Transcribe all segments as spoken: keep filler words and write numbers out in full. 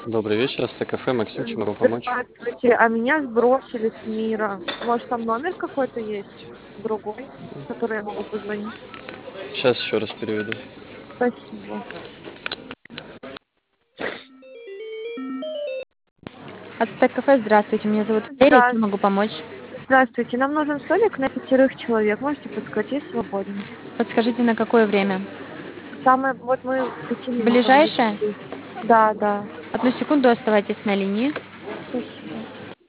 Добрый вечер, Астекафе, Максим, чем могу помочь? Здравствуйте, а меня сбросили с мира. Может, там номер какой-то есть? Другой, в который я могу позвонить? Сейчас еще раз переведу. Спасибо. Ацтек кафе, здравствуйте, меня зовут Валерия, чем могу Здравствуйте. помочь? Здравствуйте, нам нужен столик на пятерых человек. Можете подсказать, есть свободен? Подскажите, на какое время? Самое, вот мы в пяти минутах Ближайшее? здесь. Да, да. Одну секунду оставайтесь на линии. Спасибо.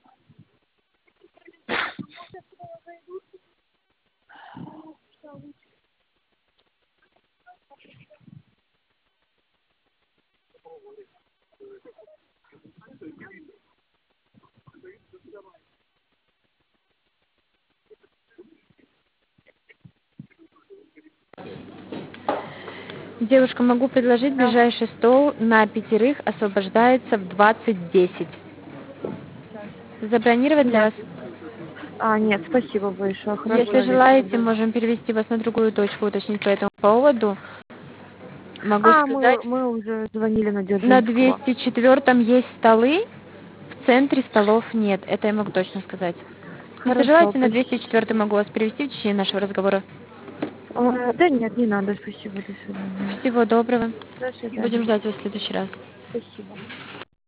Девушка, могу предложить Да. ближайший стол на пятерых, освобождается в двадцать десять. Забронировать для Нет. вас? А, нет, спасибо большое. Если Хорошего вечера. желаете, можем перевести вас на другую точку, уточнить по этому поводу. Могу А, сказать, мы, мы уже звонили на на Дзержинского. двести четвёртом есть столы, в центре столов нет, это я могу точно сказать. Если Хорошо, желаете, на спасибо. двести четвёртый могу вас перевести в течение нашего разговора. А, да нет, не надо, спасибо, до свидания. Всего доброго. До Будем свидания. ждать вас в следующий раз. Спасибо.